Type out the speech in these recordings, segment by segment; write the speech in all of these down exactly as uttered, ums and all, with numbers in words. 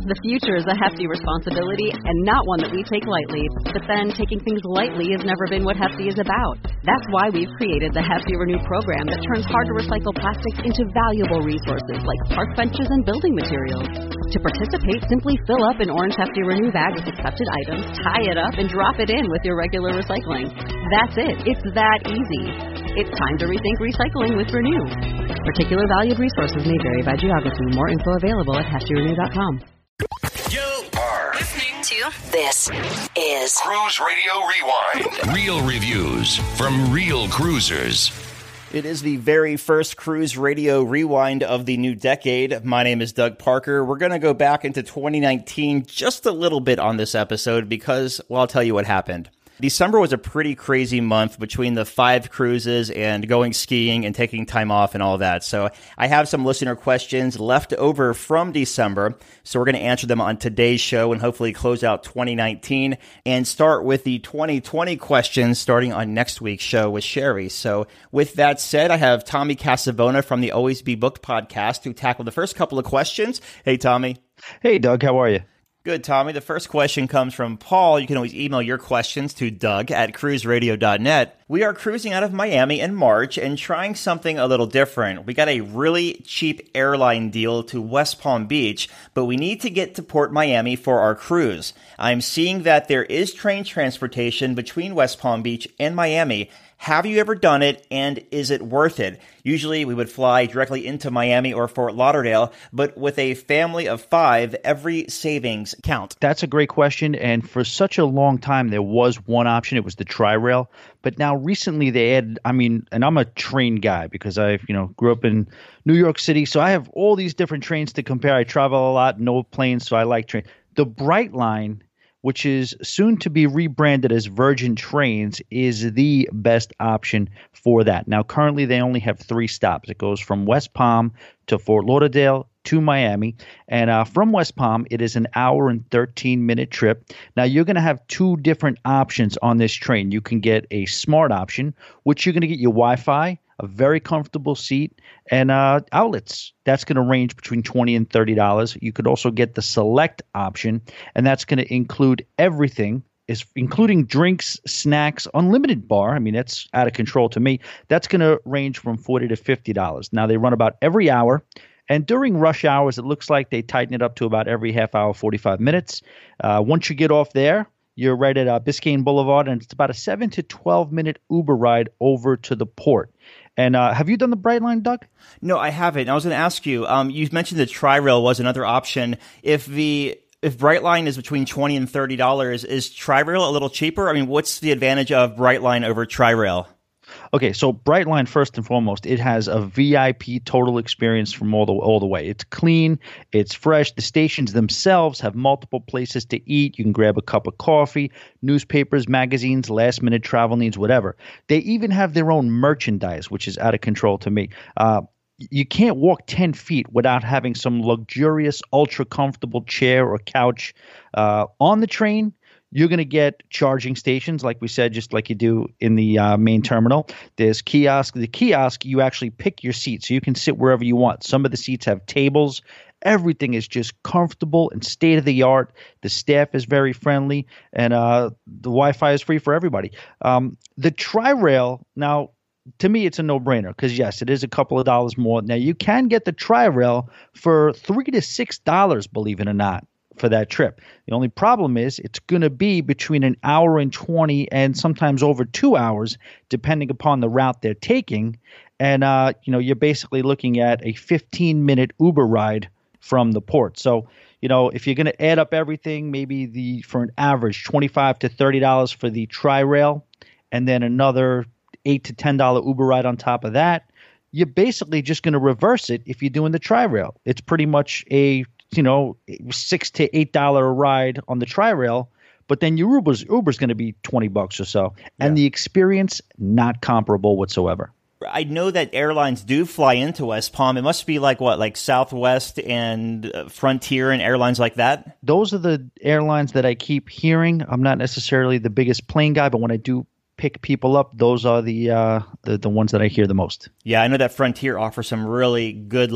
The future is a hefty responsibility and not one that we take lightly. But then, taking things lightly has never been what Hefty is about. That's why we've created the Hefty Renew program that turns hard-to-recycle plastics into valuable resources like park benches and building materials. To participate, simply fill up an orange Hefty Renew bag with accepted items, tie it up, and drop it in with your regular recycling. That's it. It's that easy. It's time to rethink recycling with Renew. Particular valued resources may vary by geography. More info available at hefty renew dot com. You are listening to This is Cruise Radio Rewind. Real reviews from real cruisers. It is the very first Cruise Radio Rewind of the new decade. My name is Doug Parker. We're going to go back into twenty nineteen just a little bit on this episode because, well, I'll tell you what happened. December was a pretty crazy month between the five cruises and going skiing and taking time off and all that. So I have some listener questions left over from December. So we're going to answer them on today's show and hopefully close out twenty nineteen and start with the twenty twenty questions starting on next week's show with Sherry. So with that said, I have Tommy Casavona from the Always Be Booked podcast who tackled the first couple of questions. Hey, Tommy. Hey, Doug. How are you? Good, Tommy. The first question comes from Paul. You can always email your questions to Doug at cruise radio dot net. We are cruising out of Miami in March and trying something a little different. We got a really cheap airline deal to West Palm Beach, but we need to get to Port Miami for our cruise. I'm seeing that there is train transportation between West Palm Beach and Miami. Have you ever done it, and is it worth it? Usually we would fly directly into Miami or Fort Lauderdale, but with a family of five, every savings count. That's a great question, and for such a long time there was one option. It was the Tri-Rail, but now recently they added, I mean, and I'm a train guy because I, you know, grew up in New York City, so I have all these different trains to compare. I travel a lot, no planes, so I like trains. The Brightline, which is soon to be rebranded as Virgin Trains, is the best option for that. Now, currently, they only have three stops. It goes from West Palm to Fort Lauderdale to Miami. And uh, from West Palm, it is an hour and thirteen minute trip. Now, you're going to have two different options on this train. You can get a smart option, which you're going to get your Wi-Fi, a very comfortable seat, and uh, outlets. That's going to range between twenty dollars and thirty dollars. You could also get the select option, and that's going to include everything, is including drinks, snacks, unlimited bar. I mean, that's out of control to me. That's going to range from forty dollars to fifty dollars. Now, they run about every hour, and during rush hours, it looks like they tighten it up to about every half hour, forty-five minutes. Uh, once you get off there, you're right at uh, Biscayne Boulevard, and it's about a seven to twelve minute Uber ride over to the port. And uh, have you done the Brightline, Doug? No, I haven't. I was going to ask you, um, you mentioned the Tri-Rail was another option. If the if Brightline is between twenty dollars and thirty dollars, is Tri-Rail a little cheaper? I mean, what's the advantage of Brightline over Tri-Rail? Okay, so Brightline, first and foremost, it has a V I P total experience from all the all the way. It's clean, it's fresh. The stations themselves have multiple places to eat. You can grab a cup of coffee, newspapers, magazines, last-minute travel needs, whatever. They even have their own merchandise, which is out of control to me. Uh, you can't walk ten feet without having some luxurious, ultra-comfortable chair or couch uh, on the train. You're going to get charging stations, like we said, just like you do in the uh, main terminal. There's kiosk. The kiosk, you actually pick your seat, so you can sit wherever you want. Some of the seats have tables. Everything is just comfortable and state-of-the-art. The staff is very friendly, and uh, the Wi-Fi is free for everybody. Um, the Tri-Rail, now, to me, it's a no-brainer because, yes, it is a couple of dollars more. Now, you can get the Tri-Rail for three to six dollars, believe it or not, for that trip. The only problem is it's going to be between an hour and twenty and sometimes over two hours, depending upon the route they're taking. And, uh, you know, you're basically looking at a fifteen minute Uber ride from the port. So, you know, if you're going to add up everything, maybe the for an average twenty-five to thirty dollars for the Tri-Rail and then another eight to ten dollars Uber ride on top of that, you're basically just going to reverse it if you're doing the Tri-Rail. It's pretty much a you know, six to eight dollar a ride on the Tri-Rail, but then your Uber's Uber's going to be twenty bucks or so, and yeah. The experience not comparable whatsoever. I know that airlines do fly into West Palm. It must be like what, like Southwest and uh, Frontier and airlines like that? Those are the airlines that I keep hearing. I'm not necessarily the biggest plane guy, but when I do pick people up, those are the, uh, the the ones that I hear the most. Yeah, I know that Frontier offers some really good, like,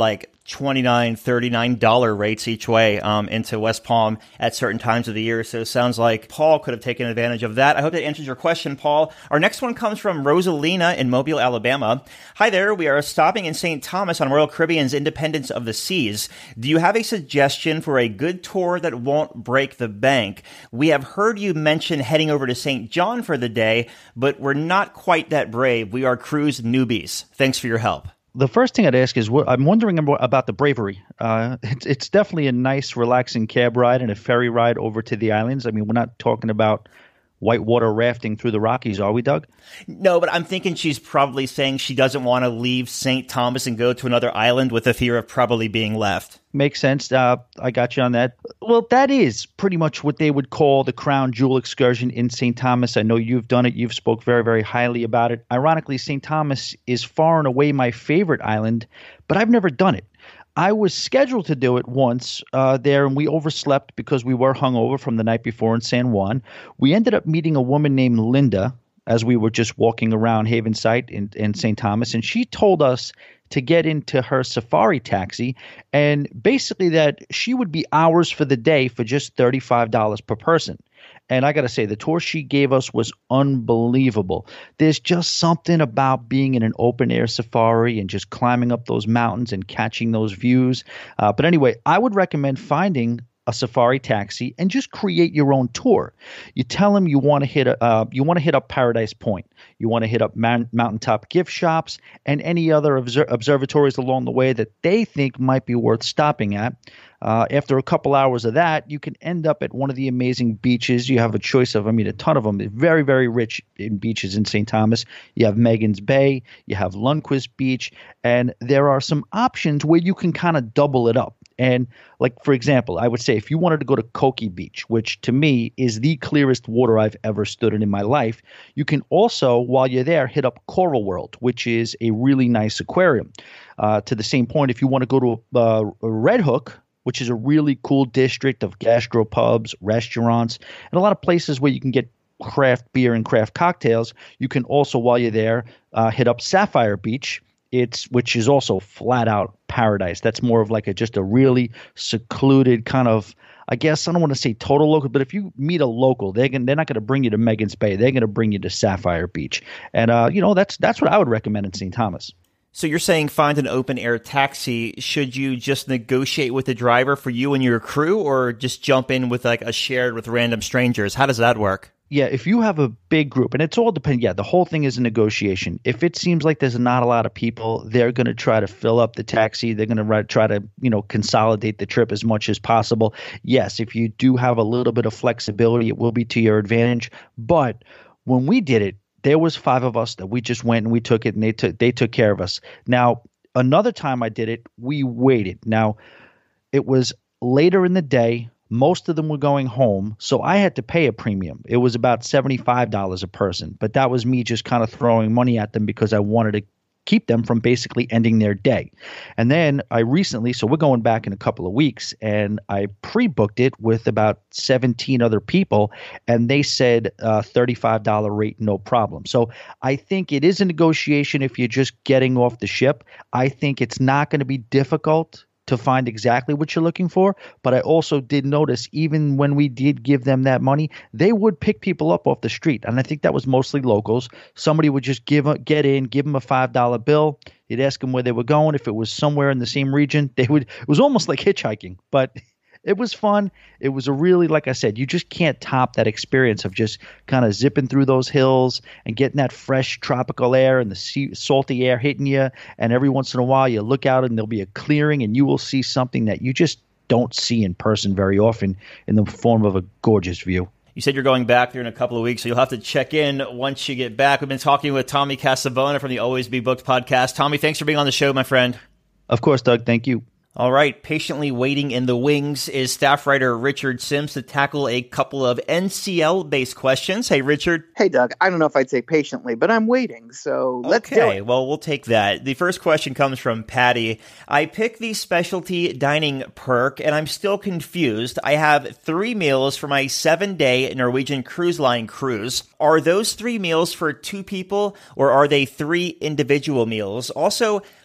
twenty-nine dollars, thirty-nine dollars rates each way um, into West Palm at certain times of the year. So it sounds like Paul could have taken advantage of that. I hope that answers your question, Paul. Our next one comes from Rosalina in Mobile, Alabama. Hi there. We are stopping in Saint Thomas on Royal Caribbean's Independence of the Seas. Do you have a suggestion for a good tour that won't break the bank? We have heard you mention heading over to Saint John for the day, but we're not quite that brave. We are cruise newbies. Thanks for your help. The first thing I'd ask is, I'm wondering about the bravery. Uh, it's, it's definitely a nice, relaxing cab ride and a ferry ride over to the islands. I mean, we're not talking about whitewater rafting through the Rockies, are we, Doug? No, but I'm thinking she's probably saying she doesn't want to leave Saint Thomas and go to another island with the fear of probably being left. Makes sense. Uh, I got you on that. Well, that is pretty much what they would call the crown jewel excursion in Saint Thomas. I know you've done it. You've spoke very, very highly about it. Ironically, Saint Thomas is far and away my favorite island, but I've never done it. I was scheduled to do it once uh, there, and we overslept because we were hungover from the night before in San Juan. We ended up meeting a woman named Linda as we were just walking around Havensight in, in Saint Thomas, and she told us to get into her safari taxi, and basically that she would be ours for the day for just thirty-five dollars per person. And I got to say, the tour she gave us was unbelievable. There's just something about being in an open-air safari and just climbing up those mountains and catching those views. Uh, but anyway, I would recommend finding a safari taxi and just create your own tour. You tell them you want to hit a, uh, you want to hit up Paradise Point. You want to hit up man- mountaintop gift shops and any other obser- observatories along the way that they think might be worth stopping at. Uh, after a couple hours of that, you can end up at one of the amazing beaches. You have a choice of, I mean, a ton of them. They're very, very rich in beaches in Saint Thomas. You have Megan's Bay, you have Lundquist Beach, and there are some options where you can kind of double it up. And like, for example, I would say if you wanted to go to Koki Beach, which to me is the clearest water I've ever stood in in my life, you can also, while you're there, hit up Coral World, which is a really nice aquarium. Uh, to the same point, if you want to go to uh, Red Hook, which is a really cool district of gastropubs, restaurants, and a lot of places where you can get craft beer and craft cocktails, you can also, while you're there, uh, hit up Sapphire Beach. It's which is also flat out paradise. That's more of like a just a really secluded kind of, I guess I don't want to say total local, but if you meet a local, they're gonna, they're not going to bring you to Megan's Bay. They're going to bring you to Sapphire Beach, and uh, you know that's that's what I would recommend in Saint Thomas. So you're saying find an open-air taxi. Should you just negotiate with the driver for you and your crew, or just jump in with like a shared with random strangers? How does that work? Yeah, if you have a big group, and it's all dependent. Yeah, the whole thing is a negotiation. If it seems like there's not a lot of people, they're going to try to fill up the taxi. They're going to try to, you know, consolidate the trip as much as possible. Yes, if you do have a little bit of flexibility, it will be to your advantage. But when we did it, there was five of us that we just went and we took it, and they took they took care of us. Now, another time I did it, we waited. Now, it was later in the day. Most of them were going home, so I had to pay a premium. It was about seventy-five dollars a person, but that was me just kind of throwing money at them because I wanted to keep them from basically ending their day. And then I recently, so we're going back in a couple of weeks, and I pre-booked it with about seventeen other people, and they said uh, thirty-five dollars rate, no problem. So I think it is a negotiation if you're just getting off the ship. I think it's not going to be difficult to find exactly what you're looking for. But I also did notice even when we did give them that money, they would pick people up off the street. And I think that was mostly locals. Somebody would just give a, get in, give them a five dollar bill. You'd ask them where they were going. If it was somewhere in the same region, they would, it was almost like hitchhiking, but it was fun. It was a really, like I said, you just can't top that experience of just kind of zipping through those hills and getting that fresh tropical air and the sea, salty air hitting you. And every once in a while you look out and there'll be a clearing and you will see something that you just don't see in person very often in the form of a gorgeous view. You said you're going back there in a couple of weeks, so you'll have to check in once you get back. We've been talking with Tommy Casabona from the Always Be Booked podcast. Tommy, thanks for being on the show, my friend. Of course, Doug. Thank you. All right, patiently waiting in the wings is staff writer Richard Sims to tackle a couple of N C L-based questions. Hey, Richard. Hey, Doug. I don't know if I'd say patiently, but I'm waiting, so let's do it. Okay, well, we'll take that. The first question comes from Patty. I picked the specialty dining perk, and I'm still confused. I have three meals for my seven-day Norwegian Cruise Line cruise. Are those three meals for two people, or are they three individual meals? Also,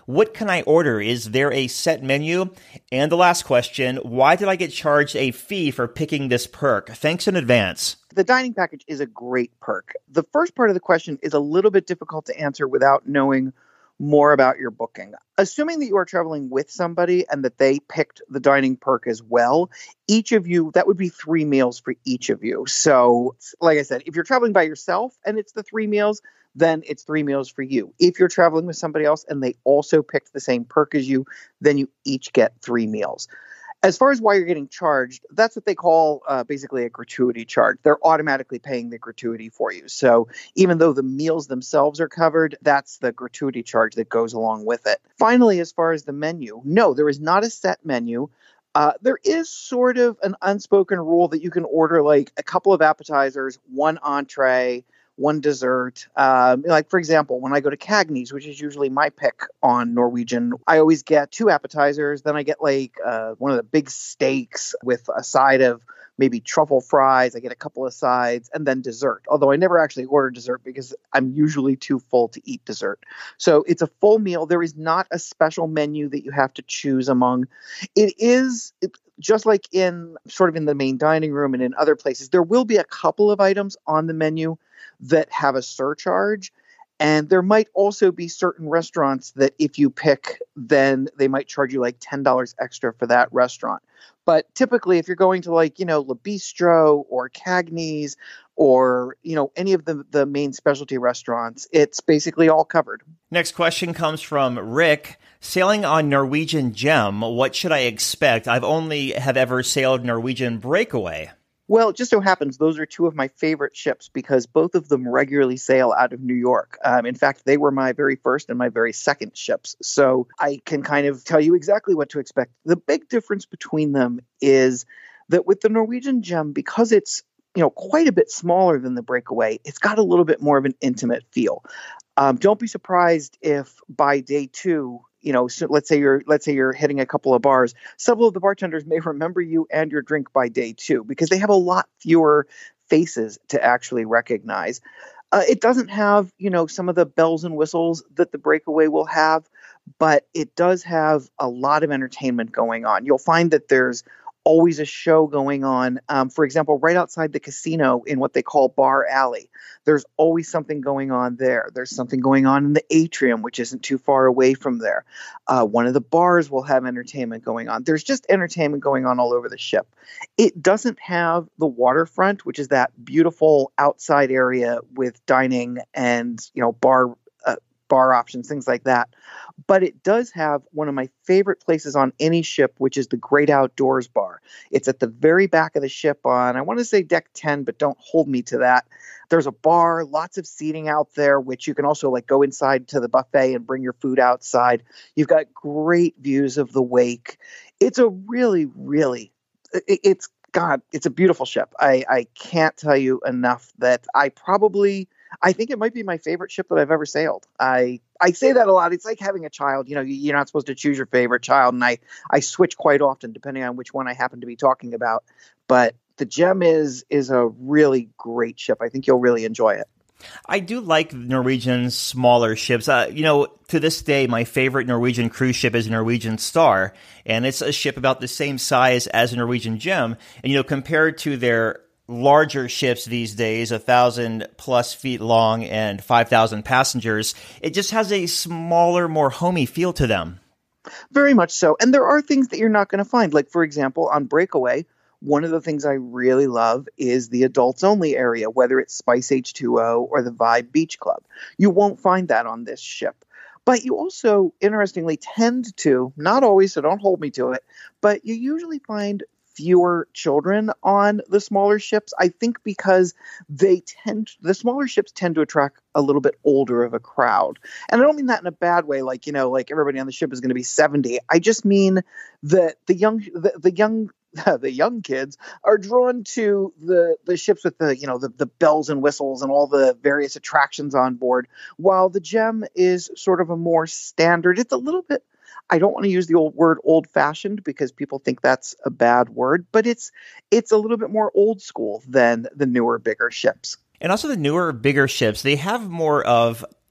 What can I order? Is there a set menu? And the last question, why did I get charged a fee for picking this perk? Thanks in advance. The dining package is a great perk. The first part of the question is a little bit difficult to answer without knowing more about your booking. Assuming that you are traveling with somebody and that they picked the dining perk as well, each of you, that would be three meals for each of you. So, like I said, if you're traveling by yourself and it's the three meals, then it's three meals for you. If you're traveling with somebody else and they also picked the same perk as you, then you each get three meals. As far as why you're getting charged, that's what they call uh, basically a gratuity charge. They're automatically paying the gratuity for you. So even though the meals themselves are covered, that's the gratuity charge that goes along with it. Finally, as far as the menu, no, there is not a set menu. Uh, there is sort of an unspoken rule that you can order like a couple of appetizers, one entree, one dessert. Um, like, for example, when I go to Cagney's, which is usually my pick on Norwegian, I always get two appetizers. Then I get like uh, one of the big steaks with a side of maybe truffle fries. I get a couple of sides and then dessert. Although I never actually order dessert because I'm usually too full to eat dessert. So it's a full meal. There is not a special menu that you have to choose among. It is... It, just like in sort of in the main dining room and in other places, there will be a couple of items on the menu that have a surcharge. And there might also be certain restaurants that if you pick, then they might charge you like ten dollars extra for that restaurant. But typically, if you're going to like, you know, Le Bistro or Cagney's or, you know, any of the, the main specialty restaurants, it's basically all covered. Next question comes from Rick. Sailing on Norwegian Gem, what should I expect? I've only have ever sailed Norwegian Breakaway. Well, it just so happens those are two of my favorite ships because both of them regularly sail out of New York. Um, in fact, they were my very first and my very second ships. So I can kind of tell you exactly what to expect. The big difference between them is that with the Norwegian Gem, because it's, you know, quite a bit smaller than the Breakaway, it's got a little bit more of an intimate feel. Um, don't be surprised if by day two, you know, so let's say you're let's say you're hitting a couple of bars. Several of the bartenders may remember you and your drink by day two because they have a lot fewer faces to actually recognize. Uh, it doesn't have, you know, some of the bells and whistles that the Breakaway will have, but it does have a lot of entertainment going on. You'll find that there's always a show going on. Um, for example, right outside the casino in what they call Bar Alley, there's always something going on there. There's something going on in the atrium, which isn't too far away from there. Uh, one of the bars will have entertainment going on. There's just entertainment going on all over the ship. It doesn't have the waterfront, which is that beautiful outside area with dining and, you know, bar uh, bar options, things like that. But it does have one of my favorite places on any ship, which is the Great Outdoors Bar. It's at the very back of the ship on, I want to say deck ten, but don't hold me to that. There's a bar, lots of seating out there, which you can also like go inside to the buffet and bring your food outside. You've got great views of the wake. It's a really, really, it, it's, God, it's a beautiful ship. I, I can't tell you enough that I probably... I think it might be my favorite ship that I've ever sailed. I I say that a lot. It's like having a child. You know, you're not supposed to choose your favorite child. And I, I switch quite often depending on which one I happen to be talking about. But the Gem is is a really great ship. I think you'll really enjoy it. I do like Norwegian's smaller ships. Uh, you know, to this day, my favorite Norwegian cruise ship is Norwegian Star. And it's a ship about the same size as a Norwegian Gem. And, you know, compared to their larger ships these days, a thousand plus feet long and five thousand passengers, it just has a smaller, more homey feel to them. Very much so. And there are things that you're not going to find. Like, for example, on Breakaway, one of the things I really love is the adults only area, whether it's Spice H two O or the Vibe Beach Club. You won't find that on this ship. But you also, interestingly, tend to, not always, so don't hold me to it, but you usually find fewer children on the smaller ships. I think because they tend, the smaller ships tend to attract a little bit older of a crowd. And I don't mean that in a bad way, like, you know, like everybody on the ship is going to be seventy. I just mean that the young, the, the young, the young kids are drawn to the, the ships with the, you know, the, the bells and whistles and all the various attractions on board, while the Gem is sort of a more standard. It's a little bit, I don't want to use the old word old-fashioned because people think that's a bad word, but it's it's a little bit more old school than the newer, bigger ships. And also the newer, bigger ships, they have more of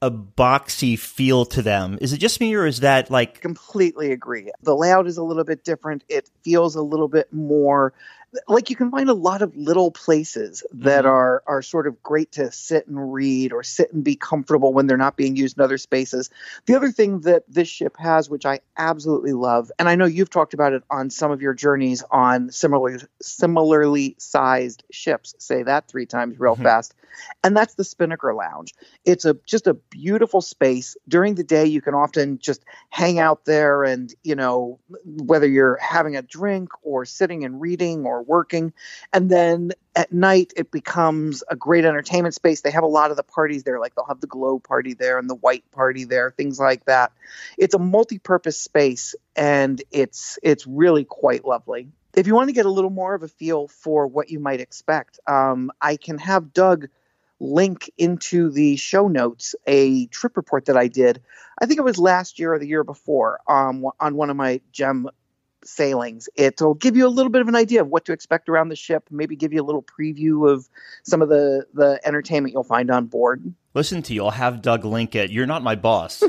a boxy feel to them. Is it just me, or is that like... Completely agree. The layout is a little bit different. It feels a little bit more... Like you can find a lot of little places that mm-hmm. are are sort of great to sit and read or sit and be comfortable when they're not being used in other spaces. The other thing that this ship has, which I absolutely love, and I know you've talked about it on some of your journeys on similarly similarly sized ships. Say that three times real mm-hmm. fast. And that's the Spinnaker Lounge. It's a just a beautiful space. During the day, you can often just hang out there and, you know, whether you're having a drink or sitting and reading or working. And then at night, it becomes a great entertainment space. They have a lot of the parties there, like they'll have the glow party there and the white party there, things like that. It's a multi-purpose space, and it's it's really quite lovely. If you want to get a little more of a feel for what you might expect, um, I can have Doug link into the show notes a trip report that I did. I think it was last year or the year before um, on one of my GEM sailings. It'll give you a little bit of an idea of what to expect around the ship, maybe give you a little preview of some of the, the entertainment you'll find on board. Listen to you. I'll have Doug link it. You're not my boss.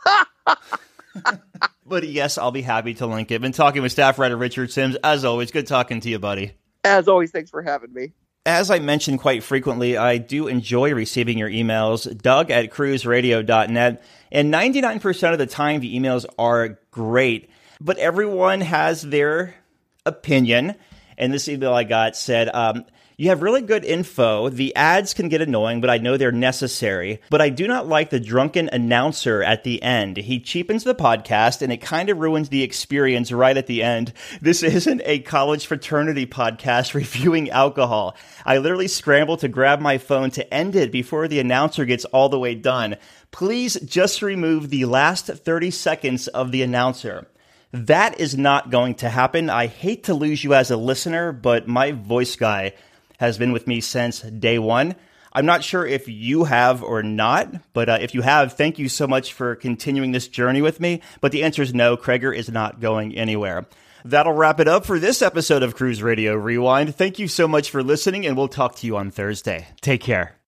But yes, I'll be happy to link it. Been talking with staff writer Richard Sims. As always, good talking to you, buddy. As always, thanks for having me. As I mentioned quite frequently, I do enjoy receiving your emails, Doug at cruise radio dot net, and ninety-nine percent of the time the emails are great, but everyone has their opinion, and this email I got said, um, you have really good info. The ads can get annoying, but I know they're necessary. But I do not like the drunken announcer at the end. He cheapens the podcast, and it kind of ruins the experience right at the end. This isn't a college fraternity podcast reviewing alcohol. I literally scramble to grab my phone to end it before the announcer gets all the way done. Please just remove the last thirty seconds of the announcer. That is not going to happen. I hate to lose you as a listener, but my voice guy has been with me since day one. I'm not sure if you have or not, but uh, if you have, thank you so much for continuing this journey with me. But the answer is no, Krager is not going anywhere. That'll wrap it up for this episode of Cruise Radio Rewind. Thank you so much for listening, and we'll talk to you on Thursday. Take care.